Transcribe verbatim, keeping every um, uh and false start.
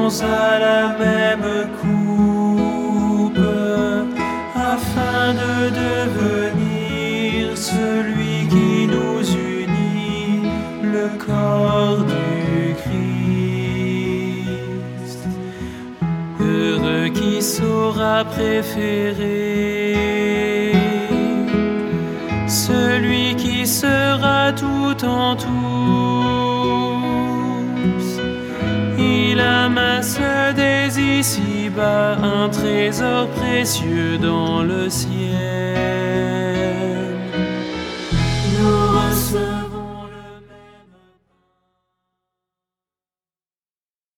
buvons à la même coupe, afin de devenir celui qui nous unit, le corps du Christ. Heureux qui saura préférer celui qui sera tout en tous. Il amasse dès ici-bas un trésor précieux dans le ciel.